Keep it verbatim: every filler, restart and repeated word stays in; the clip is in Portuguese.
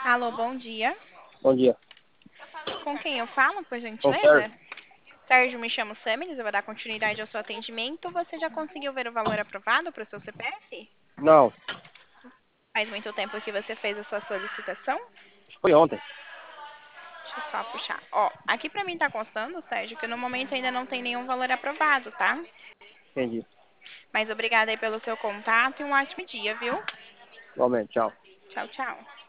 Alô, bom dia. Bom dia. Com quem eu falo, por Sou o gentileza? Sérgio? Sérgio, me chamo Samiris, eu vou dar continuidade ao seu atendimento. Você já conseguiu ver o valor aprovado para o seu C P F? Não, Faz muito tempo que você fez a sua solicitação? foi ontem. Deixa eu só puxar. Ó, aqui para mim tá constando, Sérgio, que no momento ainda não tem nenhum valor aprovado, tá? Entendi. Mas obrigada aí pelo seu contato e um ótimo dia, viu? Igualmente, tchau. Tchau, tchau.